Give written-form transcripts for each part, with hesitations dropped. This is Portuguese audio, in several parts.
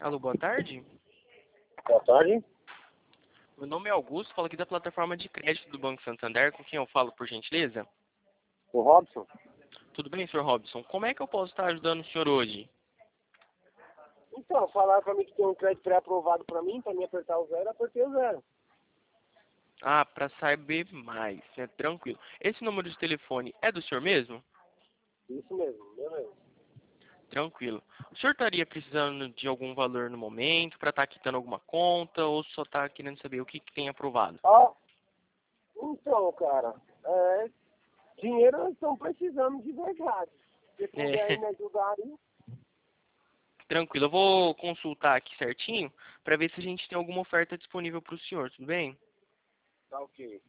Alô, boa tarde. Boa tarde. Meu nome é Augusto, falo aqui da plataforma de crédito do Banco Santander, com quem eu falo, por gentileza? O Robson? Tudo bem, senhor Robson? Como é que eu posso estar ajudando o senhor hoje? Então, falaram pra mim que tem um crédito pré-aprovado pra mim apertar o zero, eu apertei o zero. Ah, para saber mais, é tranquilo. Esse número de telefone é do senhor mesmo? Isso mesmo, meu mesmo. Tranquilo. O senhor estaria precisando de algum valor no momento para estar quitando alguma conta ou só está querendo saber o que tem aprovado? Ah, então, cara, dinheiro nós estamos precisando de verdade. Se puder aí É, me ajudar aí, tranquilo. Eu vou consultar aqui certinho para ver se a gente tem alguma oferta disponível para o senhor, tudo bem? tá ok.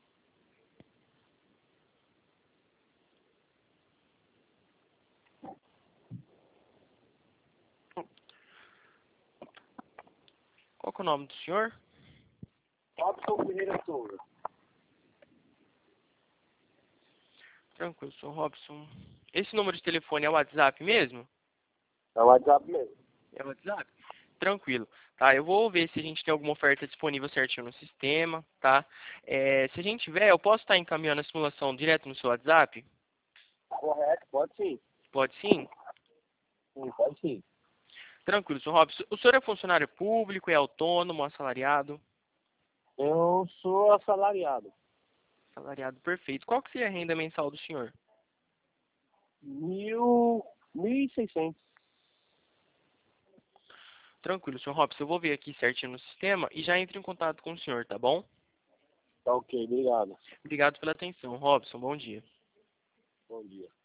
Qual que é o nome do senhor? Robson Ferreira Souza. Tranquilo, senhor Robson. Esse número de telefone é o WhatsApp mesmo? É o WhatsApp mesmo. É o WhatsApp? Tranquilo. Tá, eu vou ver se a gente tem alguma oferta disponível certinho no sistema, tá? Se a gente tiver, eu posso estar encaminhando a simulação direto no seu WhatsApp? Correto, pode sim. Pode sim? Sim, pode sim. Tranquilo, senhor Robson. O senhor é funcionário público, é autônomo, assalariado? Eu sou assalariado. Assalariado, perfeito. Qual que seria a renda mensal do senhor? 1.600. Tranquilo, senhor Robson. Eu vou ver aqui certinho no sistema e já entro em contato com o senhor, tá bom? Tá ok, obrigado. Obrigado pela atenção, Robson. Bom dia. Bom dia.